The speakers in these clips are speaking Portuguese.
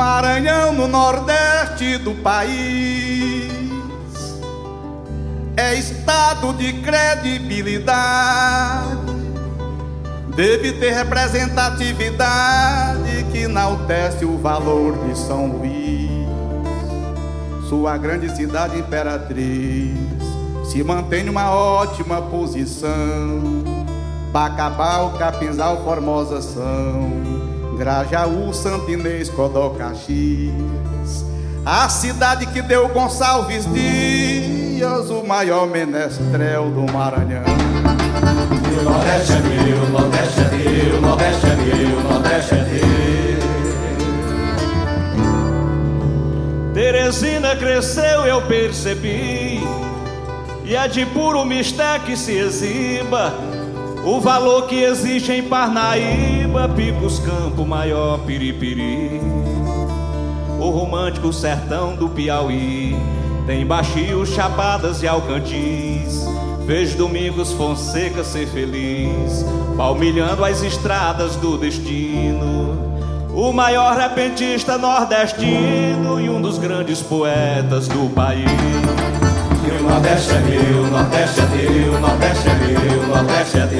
Maranhão, no nordeste do país, é estado de credibilidade, deve ter representatividade que enaltece o valor de São Luís. Sua grande cidade imperatriz se mantém numa ótima posição. Bacabal, Capinzal, Formosa são Grajaú, Santo Inês, Codó, Caxias, a cidade que deu Gonçalves Dias, o maior menestrel do Maranhão. E o Nordeste é meu, o Nordeste é meu, o Nordeste é meu, o Nordeste é meu. Teresina cresceu, eu percebi, e é de puro mistério que se exiba o valor que existe em Parnaíba, Picos, Campo Maior, Piripiri. O romântico sertão do Piauí tem Baixio, Chapadas e Alcantis. Vejo Domingos Fonseca ser feliz, palmilhando as estradas do destino. O maior repentista nordestino e um dos grandes poetas do país. E o Nordeste é meu, o Nordeste é teu, o Nordeste é meu, o Nordeste é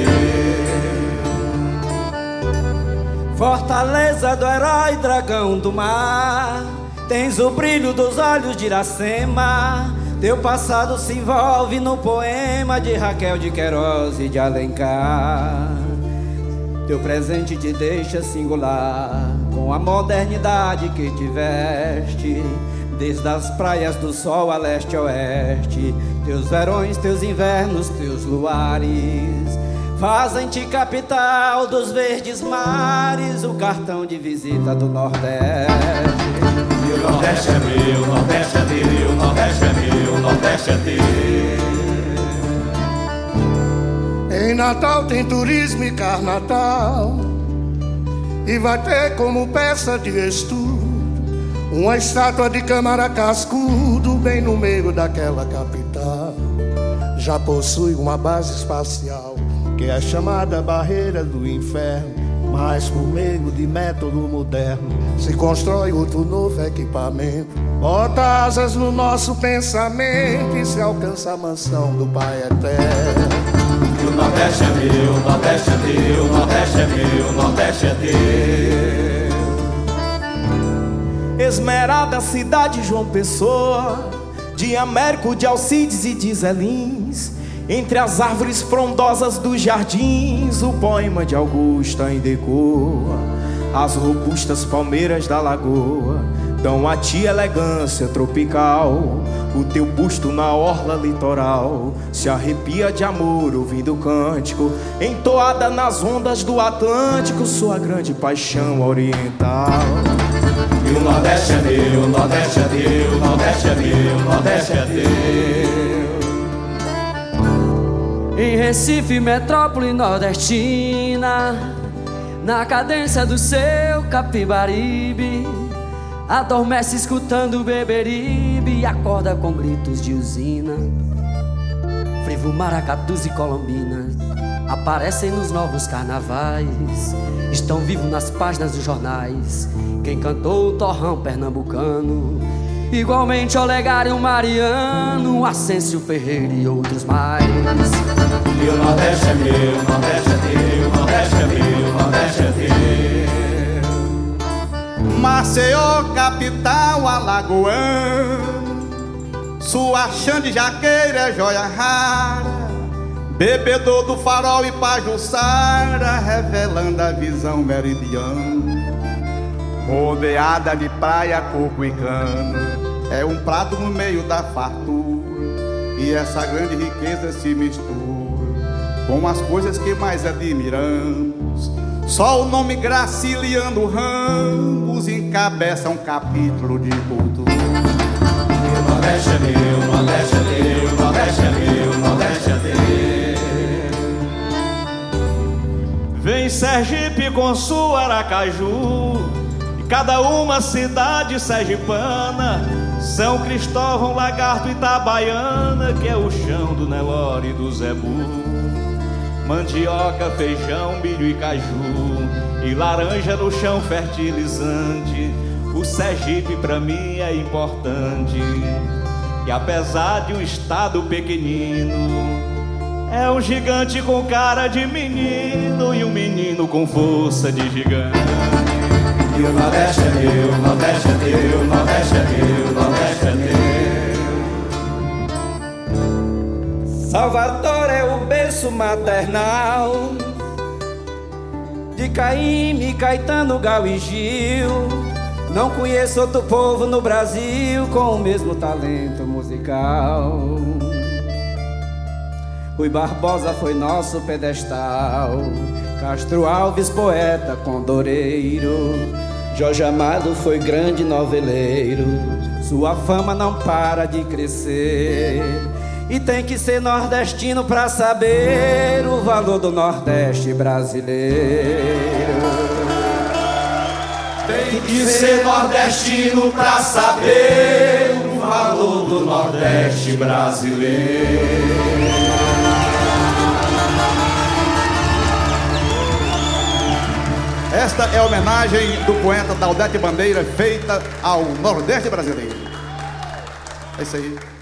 teu. Fortaleza do herói dragão do mar, tens o brilho dos olhos de Iracema. Teu passado se envolve no poema de Raquel de Queiroz e de Alencar. Teu presente te deixa singular, com a modernidade que tiveste, desde as praias do sol a leste e oeste. Teus verões, teus invernos, teus luares fazem-te capital dos verdes mares, o cartão de visita do Nordeste. E o Nordeste é meu, o Nordeste é teu, o Nordeste é meu, o Nordeste é teu. Em Natal tem turismo e carnatal, e vai ter como peça de estudo uma estátua de Câmara Cascudo bem no meio daquela capital. Já possui uma base espacial que é chamada Barreira do Inferno, mas por meio de método moderno se constrói outro novo equipamento. Bota asas no nosso pensamento e se alcança a mansão do Pai Eterno. E o Nordeste é meu, o Nordeste é teu, o Nordeste é meu, o Nordeste é teu. Esmerada cidade João Pessoa, de Américo, de Alcides e de Zelins. Entre as árvores frondosas dos jardins, o poema de Augusto ainda ecoa. As robustas palmeiras da lagoa dão a ti elegância tropical. O teu busto na orla litoral se arrepia de amor ouvindo o cântico, entoada nas ondas do Atlântico, sua grande paixão oriental. E o Nordeste é meu, o Nordeste é teu, o Nordeste é meu, o Nordeste é teu. Em Recife, metrópole nordestina, na cadência do seu Capibaribe, adormece escutando o Beberibe e acorda com gritos de usina. Frevo, maracatus e colombinas aparecem nos novos carnavais, estão vivos nas páginas dos jornais quem cantou o torrão pernambucano, igualmente Olegário Mariano, Ascencio Ferreira e outros mais. E o Nordeste é meu, o Nordeste é teu, o Nordeste é meu, o Nordeste é teu. Maceió, capital alagoano, sua Xande Jaqueira é joia rara, bebedor do Farol e Pajuçara, revelando a visão meridiana. Rodeada de praia, coco e cana, é um prato no meio da fartura, e essa grande riqueza se mistura com as coisas que mais admiramos. Só o nome Graciliano Ramos encabeça um capítulo de cultura. E o Nordeste é meu, o Nordeste é teu, o Nordeste é meu, o Nordeste é teu. Vem Sergipe com sua Aracaju, e cada uma cidade sergipana, São Cristóvão, Lagarto e Itabaiana, que é o chão do Nelore e do Zebu. Mandioca, feijão, milho e caju, e laranja no chão fertilizante. O Sergipe pra mim é importante. E apesar de um estado pequenino, é um gigante com cara de menino e um menino com força de gigante. E o Nordeste é meu, o Nordeste é meu, o Nordeste é meu, o Nordeste é meu. Salvador é o berço maternal de Caymmi, Caetano, Gal e Gil. Não conheço outro povo no Brasil com o mesmo talento musical. Rui Barbosa foi nosso pedestal, Castro Alves, poeta condoreiro. Jorge Amado foi grande noveleiro. Sua fama não para de crescer. E tem que ser nordestino pra saber o valor do Nordeste brasileiro. Tem que ser nordestino pra saber o valor do Nordeste brasileiro. Esta é a homenagem do poeta Daldete Bandeira feita ao Nordeste brasileiro. É isso aí.